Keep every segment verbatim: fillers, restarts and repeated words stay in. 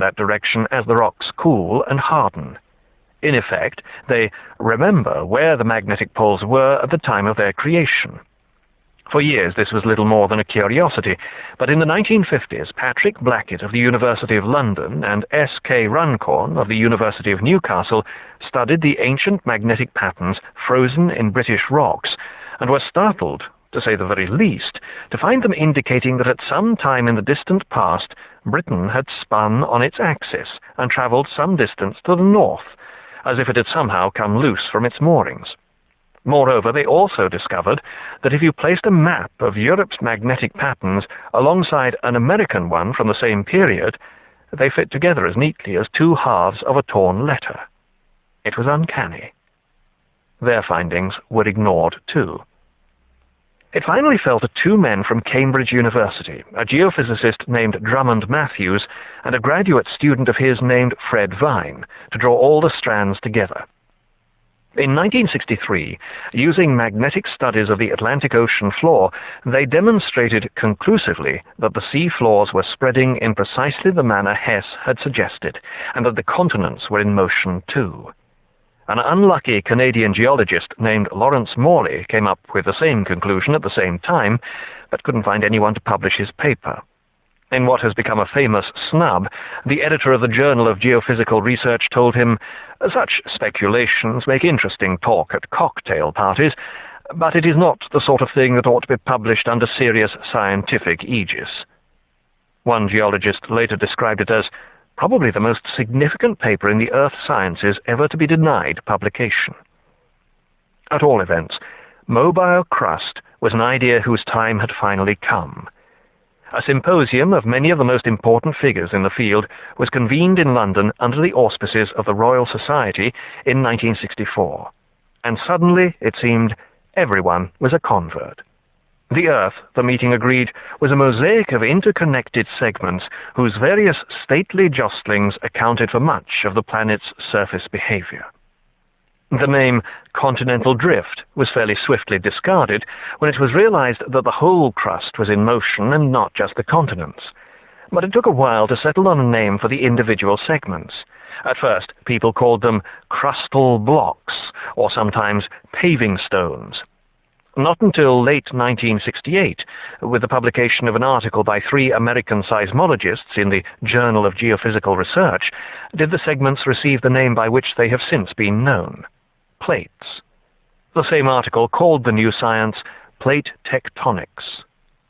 that direction as the rocks cool and harden. In effect, they remember where the magnetic poles were at the time of their creation. For years this was little more than a curiosity, but in the nineteen fifties Patrick Blackett of the University of London and S K Runcorn of the University of Newcastle studied the ancient magnetic patterns frozen in British rocks, and were startled, to say the very least, to find them indicating that at some time in the distant past Britain had spun on its axis and travelled some distance to the north, as if it had somehow come loose from its moorings. Moreover, they also discovered that if you placed a map of Europe's magnetic patterns alongside an American one from the same period, they fit together as neatly as two halves of a torn letter. It was uncanny. Their findings were ignored too. It finally fell to two men from Cambridge University, a geophysicist named Drummond Matthews and a graduate student of his named Fred Vine, to draw all the strands together. In nineteen sixty-three, using magnetic studies of the Atlantic Ocean floor, they demonstrated conclusively that the sea floors were spreading in precisely the manner Hess had suggested, and that the continents were in motion too. An unlucky Canadian geologist named Lawrence Morley came up with the same conclusion at the same time, but couldn't find anyone to publish his paper. In what has become a famous snub, the editor of the Journal of Geophysical Research told him, "Such speculations make interesting talk at cocktail parties, but it is not the sort of thing that ought to be published under serious scientific aegis." One geologist later described it as probably the most significant paper in the earth sciences ever to be denied publication. At all events, mobile crust was an idea whose time had finally come. A symposium of many of the most important figures in the field was convened in London under the auspices of the Royal Society in nineteen sixty-four, and suddenly, it seemed, everyone was a convert. The Earth, the meeting agreed, was a mosaic of interconnected segments whose various stately jostlings accounted for much of the planet's surface behavior. The name continental drift was fairly swiftly discarded when it was realized that the whole crust was in motion and not just the continents. But it took a while to settle on a name for the individual segments. At first, people called them crustal blocks, or sometimes paving stones. Not until late nineteen sixty-eight, with the publication of an article by three American seismologists in the Journal of Geophysical Research, did the segments receive the name by which they have since been known: plates. The same article called the new science plate tectonics.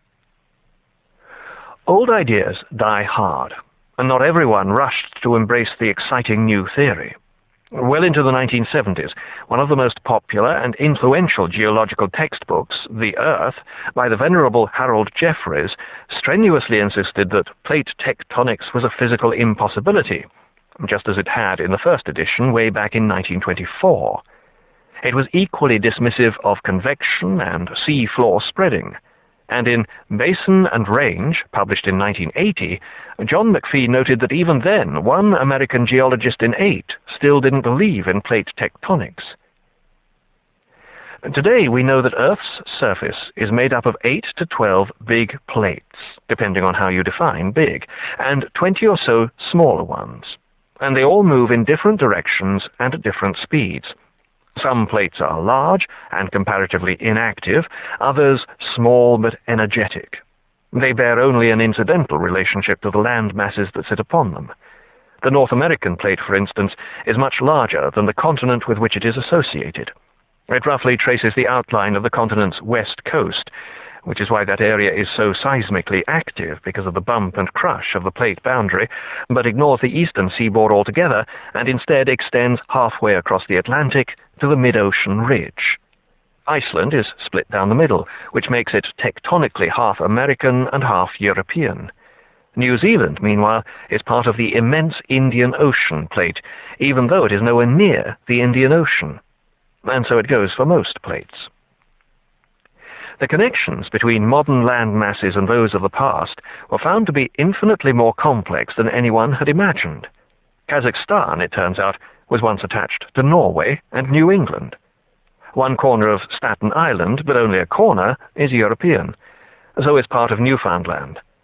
Old ideas die hard, and not everyone rushed to embrace the exciting new theory. Well into the nineteen seventies, one of the most popular and influential geological textbooks, The Earth, by the venerable Harold Jeffreys, strenuously insisted that plate tectonics was a physical impossibility, just as it had in the first edition way back in nineteen twenty-four. It was equally dismissive of convection and sea floor spreading, and in Basin and Range, published in nineteen eighty, John McPhee noted that even then one American geologist in eight still didn't believe in plate tectonics. Today we know that Earth's surface is made up of eight to twelve big plates, depending on how you define big, and twenty or so smaller ones, and they all move in different directions and at different speeds. Some plates are large and comparatively inactive, others small but energetic. They bear only an incidental relationship to the land masses that sit upon them. The North American plate, for instance, is much larger than the continent with which it is associated. It roughly traces the outline of the continent's west coast, which is why that area is so seismically active because of the bump and crush of the plate boundary, but ignores the eastern seaboard altogether and instead extends halfway across the Atlantic to the mid-ocean ridge. Iceland is split down the middle, which makes it tectonically half American and half European. New Zealand, meanwhile, is part of the immense Indian Ocean plate, even though it is nowhere near the Indian Ocean. And so it goes for most plates. The connections between modern land masses and those of the past were found to be infinitely more complex than anyone had imagined. Kazakhstan, it turns out, was once attached to Norway and New England. One corner of Staten Island, but only a corner, is European. So is part of Newfoundland.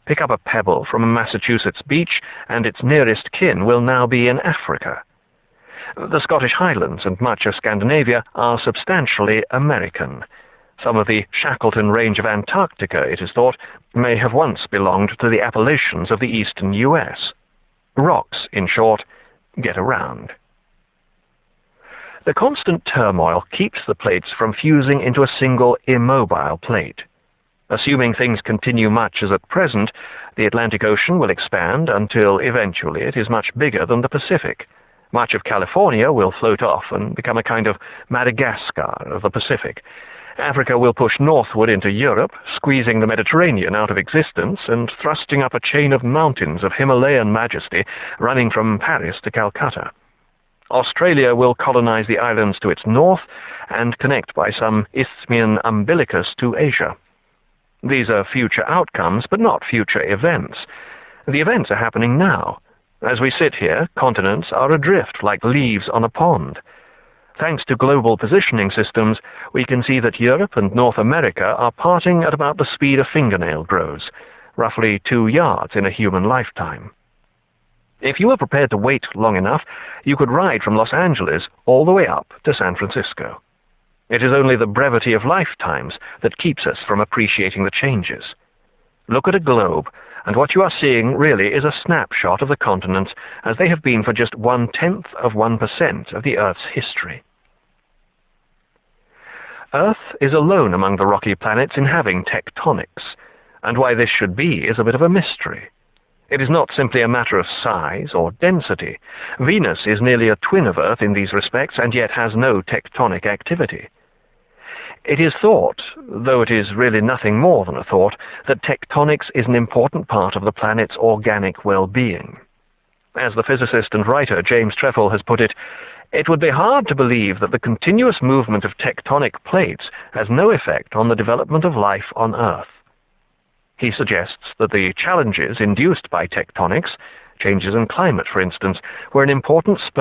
Pick up a pebble from a Massachusetts beach, and its nearest kin will now be in Africa. The Scottish Highlands and much of Scandinavia are substantially American. Some of the Shackleton Range of Antarctica, it is thought, may have once belonged to the Appalachians of the eastern U S. Rocks, in short, get around. The constant turmoil keeps the plates from fusing into a single immobile plate. Assuming things continue much as at present, the Atlantic Ocean will expand until eventually it is much bigger than the Pacific. Much of California will float off and become a kind of Madagascar of the Pacific. Africa will push northward into Europe, squeezing the Mediterranean out of existence and thrusting up a chain of mountains of Himalayan majesty running from Paris to Calcutta. Australia will colonize the islands to its north and connect by some isthmian umbilicus to Asia. These are future outcomes, but not future events. The events are happening now. As we sit here, continents are adrift like leaves on a pond. Thanks to global positioning systems, we can see that Europe and North America are parting at about the speed a fingernail grows, roughly two yards in a human lifetime. If you were prepared to wait long enough, you could ride from Los Angeles all the way up to San Francisco. It is only the brevity of lifetimes that keeps us from appreciating the changes. Look at a globe, and what you are seeing really is a snapshot of the continents as they have been for just one-tenth of one percent of the Earth's history. Earth is alone among the rocky planets in having tectonics, and why this should be is a bit of a mystery. It is not simply a matter of size or density. Venus is nearly a twin of Earth in these respects, and yet has no tectonic activity. It is thought, though it is really nothing more than a thought, that tectonics is an important part of the planet's organic well-being. As the physicist and writer James Trefil has put it, it would be hard to believe that the continuous movement of tectonic plates has no effect on the development of life on Earth. He suggests that the challenges induced by tectonics, changes in climate for instance, were an important spur